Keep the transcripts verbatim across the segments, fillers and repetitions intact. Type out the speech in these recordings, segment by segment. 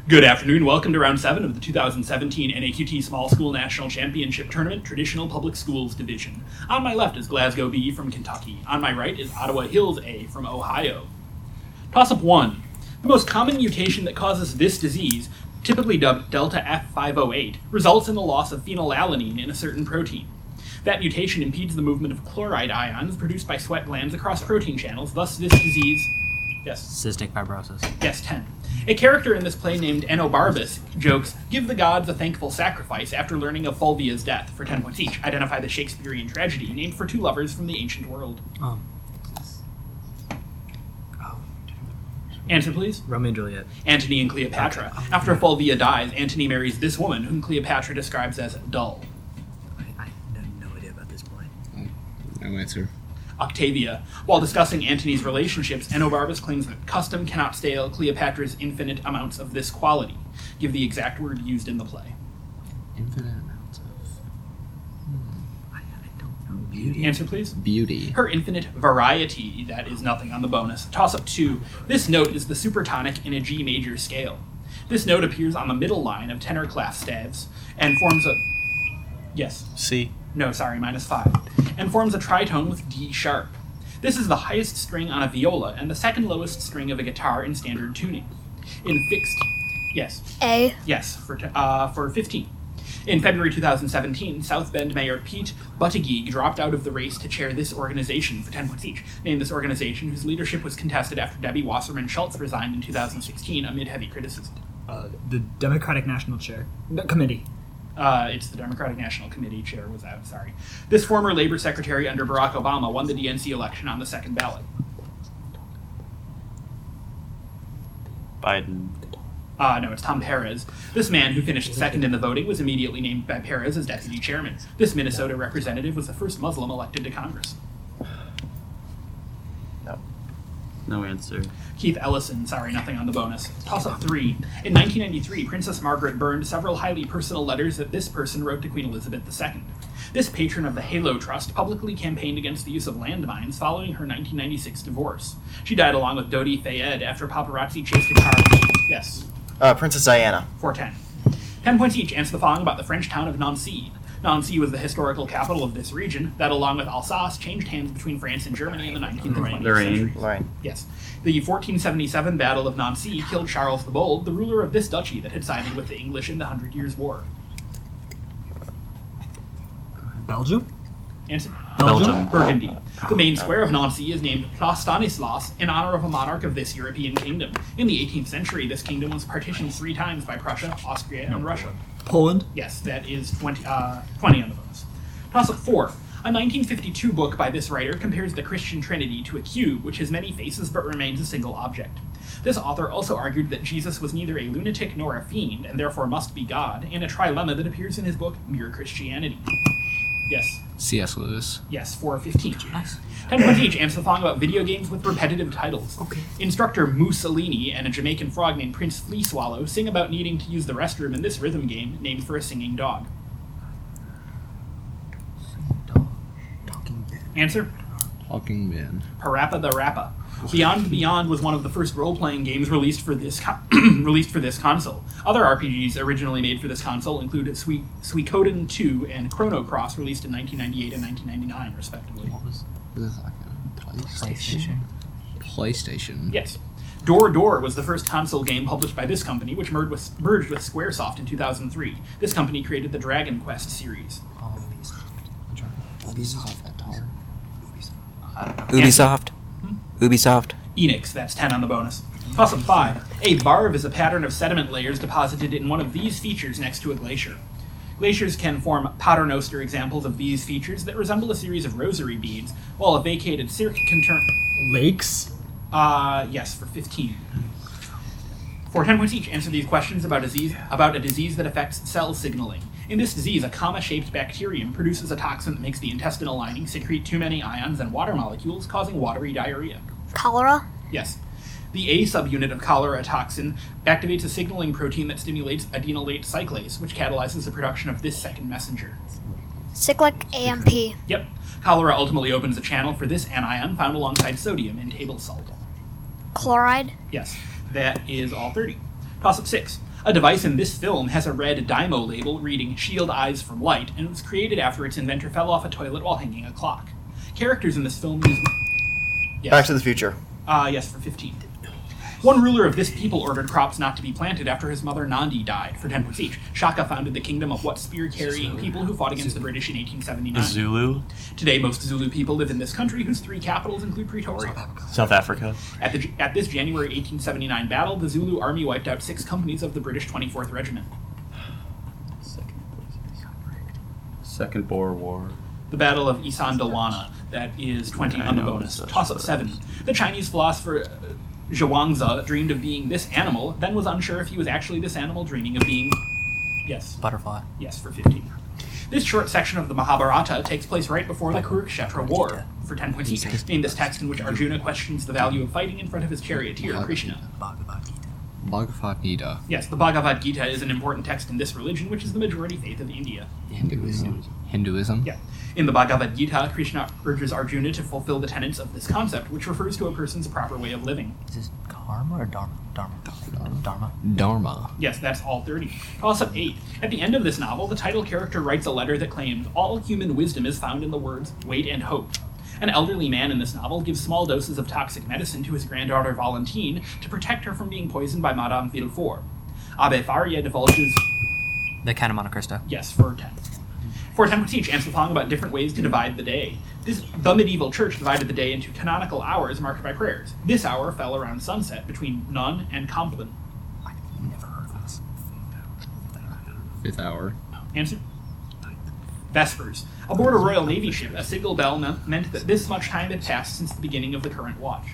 Good afternoon. Welcome to round seven of the two thousand seventeen N A Q T Small School National Championship Tournament Traditional Public Schools Division. On my left is Glasgow B from Kentucky. On my right is Ottawa Hills A from Ohio. Toss-up one. The most common mutation that causes this disease, typically dubbed Delta F five oh eight, results in the loss of phenylalanine in a certain protein. That mutation impedes the movement of chloride ions produced by sweat glands across protein channels, thus this disease... Yes? Cystic fibrosis. Yes, ten. A character in this play named Enobarbus jokes, "Give the gods a thankful sacrifice," after learning of Fulvia's death. For ten points each, identify the Shakespearean tragedy named for two lovers from the ancient world. Um. Answer, please. Romeo and Juliet. Antony and Cleopatra. After Fulvia dies, Antony marries this woman, whom Cleopatra describes as dull. I, I have no idea about this play. No answer. Octavia. While discussing Antony's relationships, Enobarbus claims that custom cannot stale Cleopatra's infinite amounts of this quality. Give the exact word used in the play. Infinite amounts of... Hmm. I, I don't know. Beauty. Answer, please. Beauty. Her infinite variety. That is nothing on the bonus. Toss-up two. This note is the supertonic in a G major scale. This note appears on the middle line of tenor class staves and forms a... Yes. C. No, sorry, minus five. And forms a tritone with D sharp. This is the highest string on a viola and the second lowest string of a guitar in standard tuning. In fixed... Yes. A. Yes, for t- uh, for fifteen. In February two thousand seventeen, South Bend Mayor Pete Buttigieg dropped out of the race to chair this organization for ten points each. Name this organization, whose leadership was contested after Debbie Wasserman Schultz resigned in two thousand sixteen amid heavy criticism. Uh, the Democratic National Chair. No, Committee. Uh, it's the Democratic National Committee chair was out, sorry. This former labor secretary under Barack Obama won the D N C election on the second ballot. Biden. Uh, no, it's Tom Perez. This man, who finished second in the voting, was immediately named by Perez as deputy chairman. This Minnesota representative was the first Muslim elected to Congress. No. No answer. Keith Ellison, sorry, nothing on the bonus. Toss-up three. In nineteen ninety-three, Princess Margaret burned several highly personal letters that this person wrote to Queen Elizabeth the Second. This patron of the Halo Trust publicly campaigned against the use of landmines following her nineteen ninety-six divorce. She died along with Dodi Fayed after paparazzi chased a car. Yes. Uh, Princess Diana. four ten. Ten points each. Answer the following about the French town of Nancy. Nancy was the historical capital of this region that, along with Alsace, changed hands between France and Germany in the nineteenth and twentieth Lorraine. centuries. Lorraine. Yes. The fourteen seventy-seven Battle of Nancy killed Charles the Bold, the ruler of this duchy that had sided with the English in the Hundred Years' War. Belgium? Answer? Belgium. Burgundy. The main square of Nancy is named Place Stanislas in honor of a monarch of this European kingdom. In the eighteenth century, this kingdom was partitioned three times by Prussia, Austria, and Russia. Poland? Yes, that is twenty, uh, twenty on the bonus. Toss-up four. A nineteen fifty-two book by this writer compares the Christian Trinity to a cube, which has many faces but remains a single object. This author also argued that Jesus was neither a lunatic nor a fiend, and therefore must be God, in a trilemma that appears in his book, Mere Christianity. Yes. C S. Lewis. Yes, for fifteen. Nice. Ten points each. Answer the following about video games with repetitive titles. Okay. Instructor Mussolini and a Jamaican frog named Prince Flea Swallow sing about needing to use the restroom in this rhythm game named for a singing dog. Dog. Talking Ben. Answer? Talking Ben. Parappa the Rappa. Beyond Beyond was one of the first role-playing games released for this co- released for this console. Other R P Gs originally made for this console include Sui- Suikoden two and Chrono Cross, released in nineteen ninety-eight and nineteen ninety-nine, respectively. What was Is this like a PlayStation? PlayStation? PlayStation. Yes. Door Door was the first console game published by this company, which merged with, merged with Squaresoft in two thousand three. This company created the Dragon Quest series. Um, Ubisoft Atari. I don't know. Ubisoft. Ubisoft. Enix, that's ten on the bonus. Toss-up five. A barve is a pattern of sediment layers deposited in one of these features next to a glacier. Glaciers can form paternoster examples of these features that resemble a series of rosary beads, while a vacated cirque can turn... Lakes? Uh, yes, for fifteen. For ten points each, answer these questions about a disease, about a disease that affects cell signaling. In this disease, a comma-shaped bacterium produces a toxin that makes the intestinal lining secrete too many ions and water molecules, causing watery diarrhea. Cholera? Yes. The A subunit of cholera toxin activates a signaling protein that stimulates adenylate cyclase, which catalyzes the production of this second messenger. Cyclic A M P. Yep. Cholera ultimately opens a channel for this anion found alongside sodium in table salt. Chloride? Yes. That is all thirty. Toss-up six. A device in this film has a red Dymo label reading Shield Eyes from Light, and was created after its inventor fell off a toilet while hanging a clock. Characters in this film use... Yes. Back to the Future. Uh, yes, for fifteen. One ruler of this people ordered crops not to be planted after his mother Nandi died, for ten points each. Shaka founded the kingdom of what spear-carrying people who fought against the British in eighteen seventy-nine. Zulu. Today, most Zulu people live in this country, whose three capitals include Pretoria. South Africa. At, the, at this January eighteen seventy-nine battle, the Zulu army wiped out six companies of the British twenty-fourth Regiment. Second, Second Boer War. The Battle of Isandlwana, that is twenty I on the know, bonus. it's Toss up such a- seven. The Chinese philosopher uh, Zhuangzi dreamed of being this animal, then was unsure if he was actually this animal dreaming of being... Yes. Butterfly. Yes, for fifteen. This short section of the Mahabharata takes place right before the Kurukshetra War, for ten points each. Name this text in which Arjuna questions the value of fighting in front of his charioteer, Krishna. Bhagavad Gita. Yes, the Bhagavad Gita is an important text in this religion, which is the majority faith of India. Hinduism. Hinduism. Yeah. In the Bhagavad Gita, Krishna urges Arjuna to fulfill the tenets of this concept, which refers to a person's proper way of living. Is this karma or dharma? Dharma. Dharma. Dharma. Yes, that's all thirty. Toss up eight. At the end of this novel, the title character writes a letter that claims all human wisdom is found in the words wait and hope. An elderly man in this novel gives small doses of toxic medicine to his granddaughter Valentine to protect her from being poisoned by Madame Villefort. Abbe Faria divulges... The Count of Monte Cristo. Yes, for ten. For ten points each, answer the following about different ways to divide the day. This, the medieval church divided the day into canonical hours marked by prayers. This hour fell around sunset between None and Compline. Never heard of this. Fifth hour. Answer? Vespers. Aboard a Royal Navy ship, a signal bell me- meant that this much time had passed since the beginning of the current watch.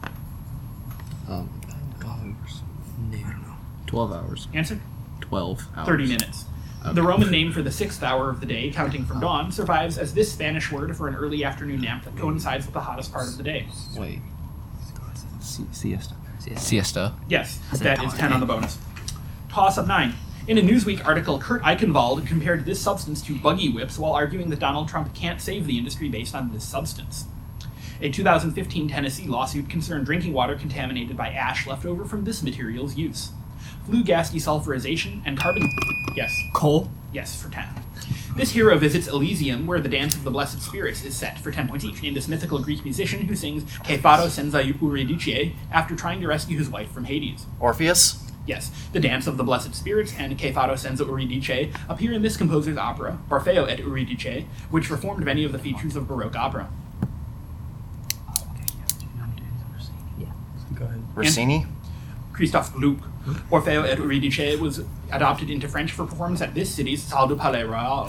Um, hours. Twelve hours. Answer? Twelve hours. thirty minutes. The Roman name for the sixth hour of the day, counting from dawn, survives as this Spanish word for an early afternoon nap that coincides with the hottest part of the day. Wait. Si- siesta. Siesta. Yes, that is ten on the bonus. Toss up nine. In a Newsweek article, Kurt Eichenwald compared this substance to buggy whips while arguing that Donald Trump can't save the industry based on this substance. A two thousand fifteen Tennessee lawsuit concerned drinking water contaminated by ash left over from this material's use. Flue gas desulfurization and carbon... Yes. Coal. Yes, for ten. This hero visits Elysium, where the Dance of the Blessed Spirits is set, for ten points each. Name this mythical Greek musician who sings Kepharo senza Eurydice after trying to rescue his wife from Hades. Orpheus. Yes, the Dance of the Blessed Spirits and Kepharo senza Eurydice appear in this composer's opera, Orfeo et Eurydice, which reformed many of the features of Baroque opera. Go ahead. Rossini. Christophe Gluck. Orfeo et Eurydice was adopted into French for performance at this city's Salle du Palais Royal.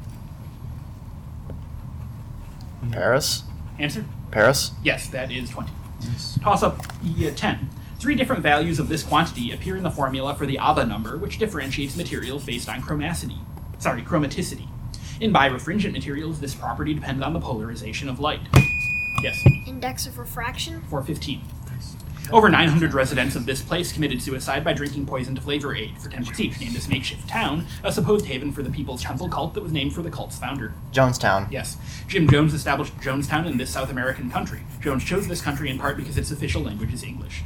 Paris. Answer? Paris. Yes, that is twenty. Toss up e, ten. Three different values of this quantity appear in the formula for the Abba number, which differentiates materials based on chromacity. Sorry, chromaticity. In birefringent materials, this property depends on the polarization of light. Yes, Index of refraction. four fifteen. Over nine hundred residents of this place committed suicide by drinking poisoned flavor aid, for ten points each. Named this makeshift town, a supposed haven for the People's Temple cult that was named for the cult's founder. Jonestown. Yes, Jim Jones established Jonestown in this South American country. Jones chose this country in part because its official language is English.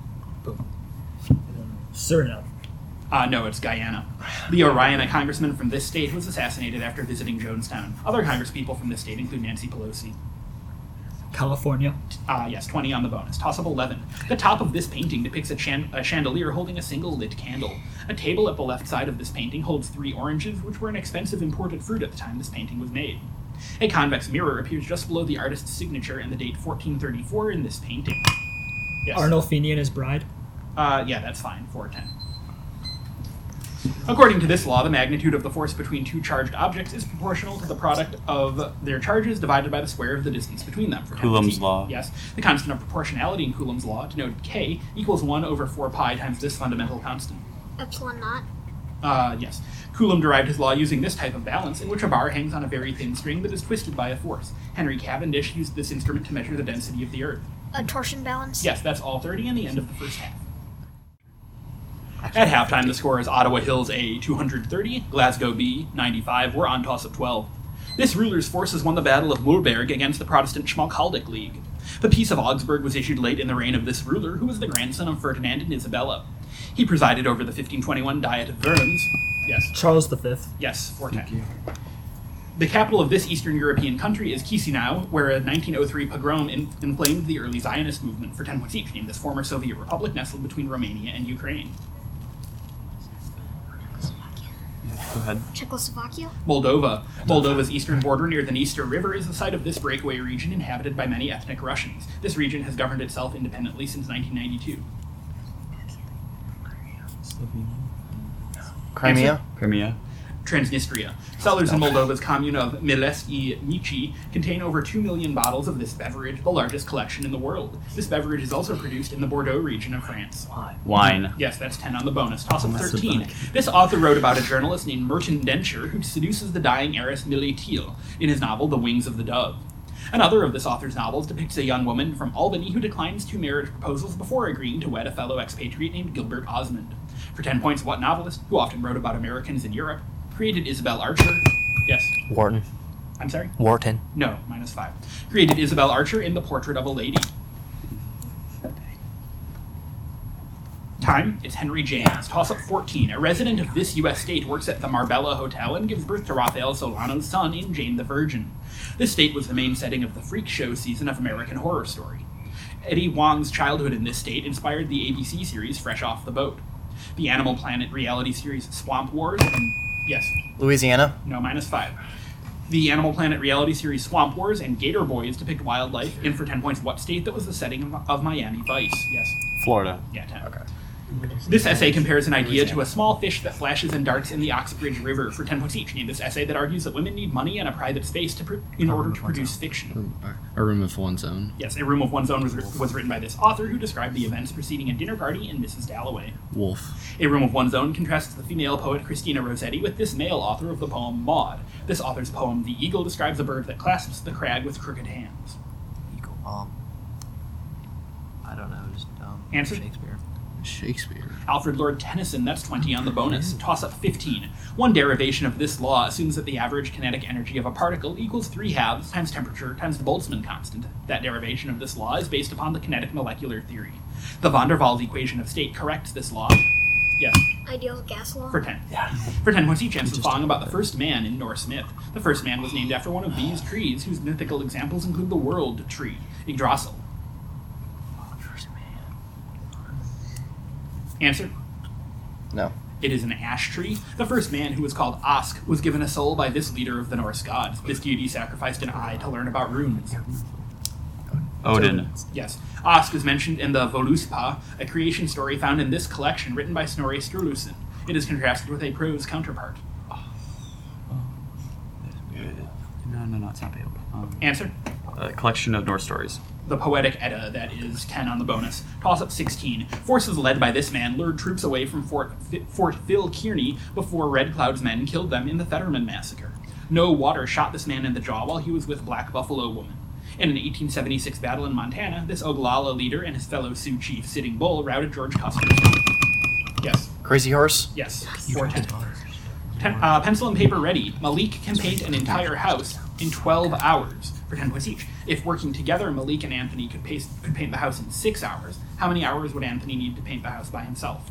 Suriname. Uh, no, it's Guyana. The Orion, a congressman from this state, was assassinated after visiting Jonestown. Other congresspeople from this state include Nancy Pelosi. California. Ah, yes, twenty on the bonus. Toss up eleven. The top of this painting depicts a, chan- a chandelier holding a single lit candle. A table at the left side of this painting holds three oranges, which were an expensive imported fruit at the time this painting was made. A convex mirror appears just below the artist's signature and the date fourteen thirty-four in this painting. Yes. Arnolfini and his bride. Uh, yeah, that's fine. four ten. According to this law, the magnitude of the force between two charged objects is proportional to the product of their charges divided by the square of the distance between them. For Coulomb's ten law. Yes. The constant of proportionality in Coulomb's law, denoted K, equals one over four pi times this fundamental constant. Epsilon naught. Uh, yes. Coulomb derived his law using this type of balance, in which a bar hangs on a very thin string that is twisted by a force. Henry Cavendish used this instrument to measure the density of the Earth. A torsion balance. Yes, that's all thirty and the end of the first half. At halftime, the score is Ottawa Hills A two hundred thirty, Glasgow B ninety-five. We're on toss of twelve. This ruler's forces won the Battle of Moorberg against the Protestant Schmalkaldic League. The Peace of Augsburg was issued late in the reign of this ruler, who was the grandson of Ferdinand and Isabella. He presided over the fifteen twenty-one Diet of Worms. Yes. Charles the Fifth. Yes, four ten. The capital of this Eastern European country is Chisinau, where a nineteen oh three pogrom in- inflamed the early Zionist movement. For ten points each, name this former Soviet republic nestled between Romania and Ukraine. Go ahead. Czechoslovakia. Moldova. Moldova's eastern border near the Dniester River is the site of this breakaway region inhabited by many ethnic Russians. This region has governed itself independently since nineteen ninety-two. Crimea. Crimea. Transnistria. Cellars in Moldova's commune of Milesky Michi contain over two million bottles of this beverage, the largest collection in the world. This beverage is also produced in the Bordeaux region of France. Wine. Yes, that's ten on the bonus. Toss up thirteen. This author wrote about a journalist named Merton Densher who seduces the dying heiress Millie Teal in his novel The Wings of the Dove. Another of this author's novels depicts a young woman from Albany who declines two marriage proposals before agreeing to wed a fellow expatriate named Gilbert Osmond. For ten points, what novelist, who often wrote about Americans in Europe, created Isabel Archer? Yes. Wharton. I'm sorry? Wharton. No, minus five. Created Isabel Archer in The Portrait of a Lady. Time, it's Henry James. Toss up fourteen. A resident of this U S state works at the Marbella Hotel and gives birth to Raphael Solano's son in Jane the Virgin. This state was the main setting of the freak show season of American Horror Story. Eddie Wong's childhood in this state inspired the A B C series Fresh Off the Boat. The Animal Planet reality series Swamp Wars and... Yes. Louisiana. No, minus five. The Animal Planet reality series Swamp Wars and Gator Boys depict wildlife in, for ten points, what state that was the setting of, of Miami Vice? Yes. Florida. Yeah, ten. Okay. This essay compares an idea to a small fish that flashes and darts in the Oxbridge River. For ten points each, name this essay that argues that women need money and a private space to pr- in order to produce fiction. A room of one's own. Yes, A Room of One's Own was, was written by this author who described the events preceding a dinner party in Missus Dalloway. Wolf. A Room of One's Own contrasts the female poet Christina Rossetti with this male author of the poem Maud. This author's poem, The Eagle, describes a bird that clasps the crag with crooked hands. Eagle. Um. I don't know. Just um. Answer? Shakespeare. Shakespeare. Alfred Lord Tennyson, that's twenty on the bonus. Toss up fifteen. One derivation of this law assumes that the average kinetic energy of a particle equals three halves times temperature times the Boltzmann constant. That derivation of this law is based upon the kinetic molecular theory. The van der Waals equation of state corrects this law. Yes, Ideal gas law. for ten. For ten points each, answer song about the first man in Norse myth. The first man was named after one of these trees, whose mythical examples include the world tree, Yggdrasil. Answer? No. It is an ash tree. The first man, who was called Ask, was given a soul by this leader of the Norse gods. This deity sacrificed an eye to learn about runes. Odin. Yes. Ask is mentioned in the Voluspa, a creation story found in this collection written by Snorri Sturluson. It is contrasted with a prose counterpart. No, no, no, it's not Beowulf. Um, Answer? a collection of Norse stories. The Poetic Edda, that is ten on the bonus. Toss up sixteen. Forces led by this man lured troops away from Fort, F- Fort Phil Kearny before Red Cloud's men killed them in the Fetterman Massacre. No Water shot this man in the jaw while he was with Black Buffalo Woman. In an eighteen seventy-six battle in Montana, this Oglala leader and his fellow Sioux chief Sitting Bull routed George Custer. Yes. Crazy Horse. Yes. four ten. Ten, uh, pencil and paper ready. Malik can paint an entire house in twelve hours for ten points each. If working together, Malik and Anthony could, paste, could paint the house in six hours. How many hours would Anthony need to paint the house by himself?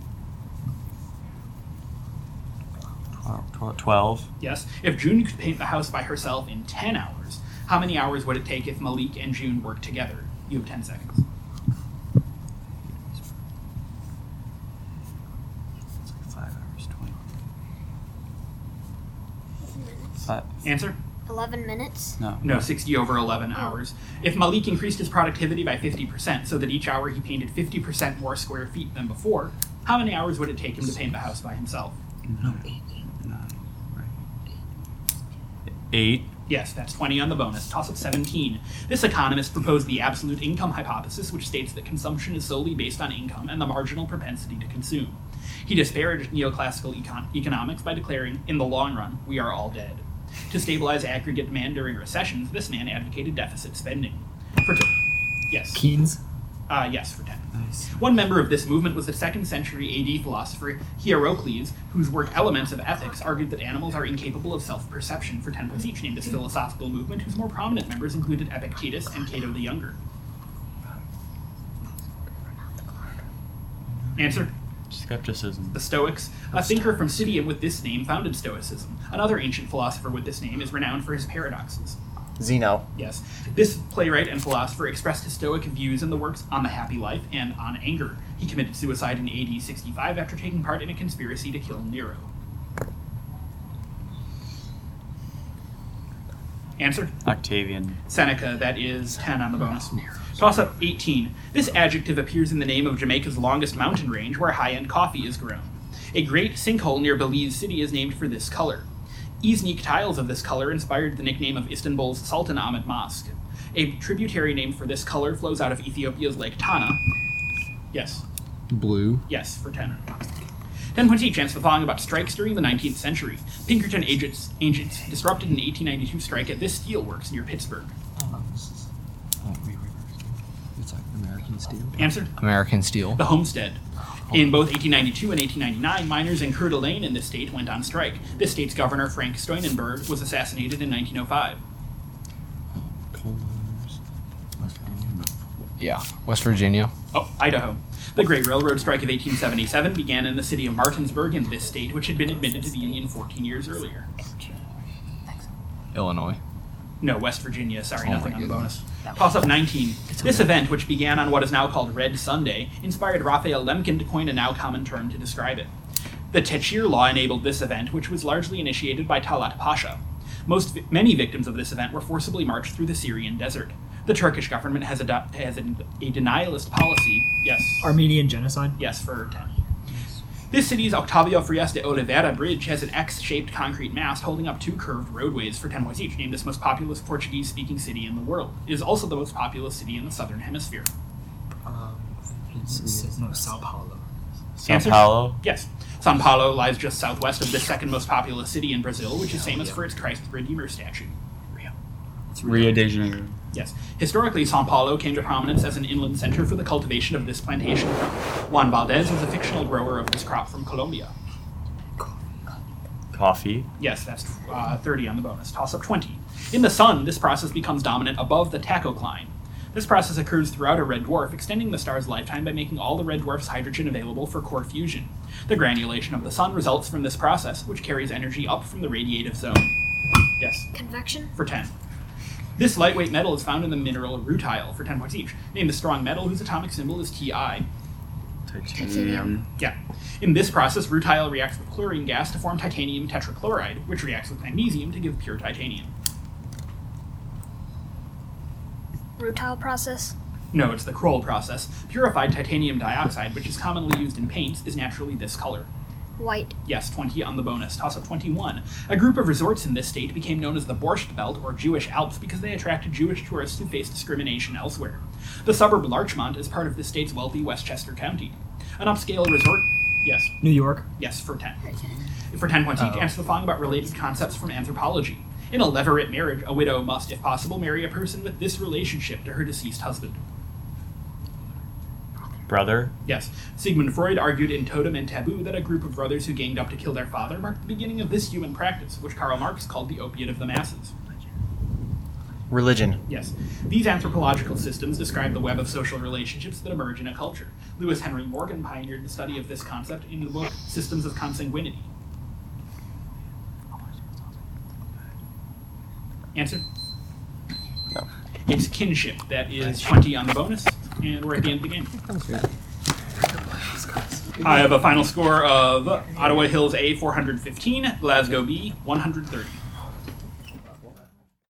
twelve. Yes. If June could paint the house by herself in ten hours, how many hours would it take if Malik and June worked together? You have ten seconds. It's like five hours, twenty. Five. Answer? Eleven minutes. No. No, sixty over eleven hours. If Malik increased his productivity by fifty percent so that each hour he painted fifty percent more square feet than before, how many hours would it take him to paint the house by himself? No. Nine. Right. Eight. Yes, that's twenty on the bonus. Toss up seventeen. This economist proposed the absolute income hypothesis, which states that consumption is solely based on income and the marginal propensity to consume. He disparaged neoclassical econ- economics by declaring, in the long run, we are all dead. To stabilize aggregate demand during recessions, this man advocated deficit spending. For t- yes. Keynes. Uh, yes, for ten. Nice. One member of this movement was the second century A D philosopher Hierocles, whose work Elements of Ethics argued that animals are incapable of self-perception. For ten points each, named this philosophical movement, whose more prominent members included Epictetus and Cato the Younger. Answer? Skepticism. The Stoics. A thinker from Citium with this name founded Stoicism. Another ancient philosopher with this name is renowned for his paradoxes. Zeno. Yes. This playwright and philosopher expressed his Stoic views in the works On the Happy Life and On Anger. He committed suicide in A D sixty-five after taking part in a conspiracy to kill Nero. Answer? Octavian. Seneca, that is ten on the bonus. Toss up eighteen. This adjective appears in the name of Jamaica's longest mountain range where high-end coffee is grown. A great sinkhole near Belize City is named for this color. Iznik tiles of this color inspired the nickname of Istanbul's Sultan Ahmed Mosque. A tributary named for this color flows out of Ethiopia's Lake Tana. Yes. Blue. Yes, for ten. ten points each. Answer the following about strikes during the nineteenth century. Pinkerton agents, agents disrupted an eighteen ninety-two strike at this steelworks near Pittsburgh. Oh, this is. Oh, wait, wait, wait. It's like American Steel. Answer? American Steel. The Homestead. In both eighteen ninety-two and eighteen ninety-nine, miners in Coeur d'Alene in this state went on strike. This state's governor, Frank Steunenberg, was assassinated in nineteen oh five. Coal miners. West Virginia. Yeah. West Virginia. Oh, Idaho. The Great Railroad Strike of eighteen seventy-seven began in the city of Martinsburg in this state, which had been admitted to the Union fourteen years earlier. Illinois. No, West Virginia. Sorry, Oh nothing my on the bonus. goodness. Toss up nineteen. This event, which began on what is now called Red Sunday, inspired Raphael Lemkin to coin a now common term to describe it. The Techir Law enabled this event, which was largely initiated by Talat Pasha. Most, vi- many victims of this event were forcibly marched through the Syrian desert. The Turkish government has, ado- has a, a denialist policy. Yes. Armenian genocide. Yes, for ten. This city's Octavio Frias de Oliveira Bridge has an X-shaped concrete mast holding up two curved roadways for ten points each, named this most populous Portuguese-speaking city in the world. It is also the most populous city in the southern hemisphere. Um, It's, it's, no, Sao Paulo. Sao Answer? Paulo. Yes. São Paulo lies just southwest of the second most populous city in Brazil, which is famous for its Christ the Redeemer statue. Rio de Janeiro. Yes. Historically, São Paulo came to prominence as an inland center for the cultivation of this plantation crop. Juan Valdez was a fictional grower of this crop from Colombia. Coffee. Yes, that's uh, thirty on the bonus. Toss up twenty. In the sun, this process becomes dominant above the tachocline. This process occurs throughout a red dwarf, extending the star's lifetime by making all the red dwarf's hydrogen available for core fusion. The granulation of the sun results from this process, which carries energy up from the radiative zone. Yes, Convection. for ten. This lightweight metal is found in the mineral rutile, for ten points each. Name the strong metal whose atomic symbol is Ti. Titanium. Yeah. In this process, rutile reacts with chlorine gas to form titanium tetrachloride, which reacts with magnesium to give pure titanium. Rutile process. No, it's the Kroll process. Purified titanium dioxide, which is commonly used in paints, is naturally this color. White. Yes, twenty on the bonus. Toss up twenty-one. A group of resorts in this state became known as the Borscht Belt, or Jewish Alps, because they attracted Jewish tourists who faced discrimination elsewhere. The suburb Larchmont is part of the state's wealthy Westchester County. An upscale resort... Yes. New York. Yes, for ten. For ten points each, answer the following about related concepts from anthropology. In a levirate marriage, a widow must, if possible, marry a person with this relationship to her deceased husband. Brother. Yes. Sigmund Freud argued in Totem and Taboo that a group of brothers who ganged up to kill their father marked the beginning of this human practice, which Karl Marx called the opiate of the masses. Religion. Yes. These anthropological systems describe the web of social relationships that emerge in a culture. Lewis Henry Morgan pioneered the study of this concept in the book Systems of Consanguinity. Answer? No. It's kinship. That is twenty on the bonus, and we're at the end of the game. I have a final score of Ottawa Hills A four hundred fifteen, Glasgow B one hundred thirty.